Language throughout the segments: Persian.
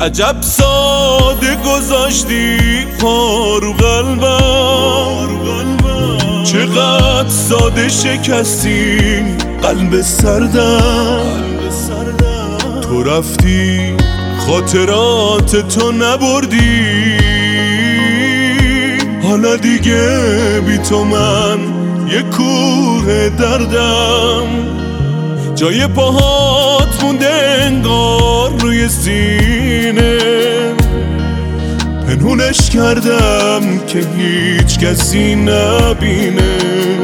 عجب ساده گذاشتی پارو قلبم، چقدر ساده شکستی قلب سردم. تو رفتی خاطرات تو نبردی، حالا دیگه بی تو من یه کوه دردم. جای پاهات مونده انگار روی سینه، پنهونش کردم که هیچ کسی نبینه.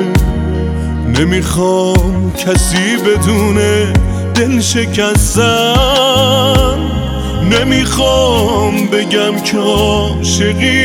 نمیخوام کسی بدونه دل شکستم، نمیخوام بگم که عاشقی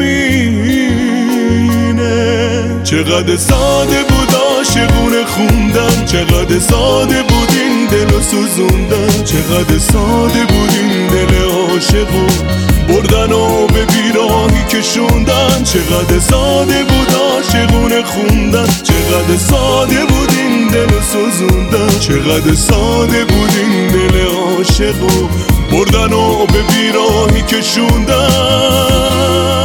همینه. چقدر ساده بود عاشقونه خوندن، چقدر ساده بود این دلو سوزوندن، چقدر ساده بود این دل عاشقو بردن و به بیراهی کشوندن. چقدر ساده بود عاشقونه خوندن، چقدر ساده بود این دلو سوزوندن، چقدر ساده بود این دل عاشقو بردن و به بیراهی کشوندن.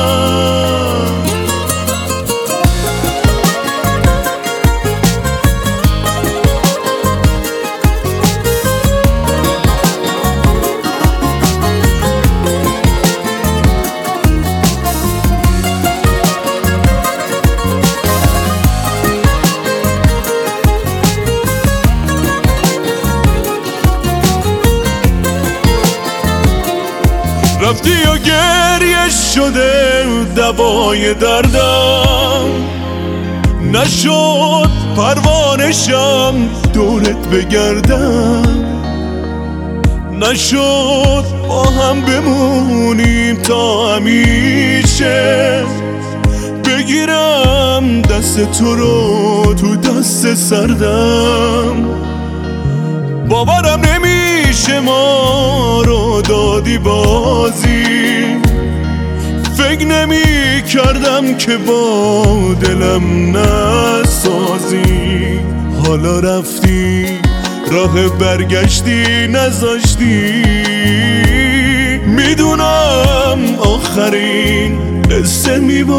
رفتی و گریه شده دوای دردم، نشد پروانشم دورت بگردم، نشد با هم بمونیم تا همیشه. بگیرم دست تو رو تو دست سردم، باورم نمیشه ما رو دادی بازی. فکر نمی کردم که با دلم نسازی، حالا رفتی راه برگشتی نذاشتی. میدونم آخرین قصه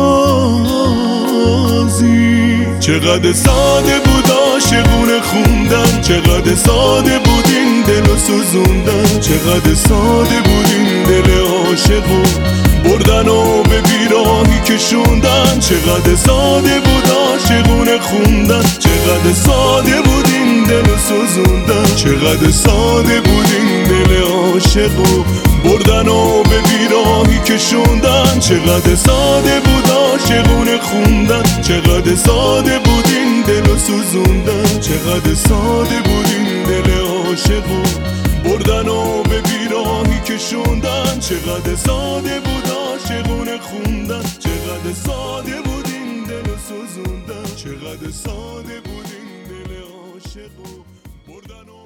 میبازی. چقدر ساده بود عاشقونه خوندن، چقدر ساده بود این دلو سوزوندن، چقدر ساده بود این دل عاشقو بردن و به بیراهی کشوندن. چقدر ساده بود عاشقونه خوندن، چقدر ساده بود این دلو سوزوندن، چقدر ساده بود این دل عاشقو بردن و به بیراهی کشوندن. چقدر ساده بود عاشقونه خوندن، چقدر ساده بود این دلو سوزوندن، چقدر ساده بود این دل عاشقو بردن و به بیراهی کشوندن. چقدر ساده بود عاشقونه خوندن، چقدر ساده بود این دلو سوزوندن، چقدر ساده بود این دل عاشقو بردن و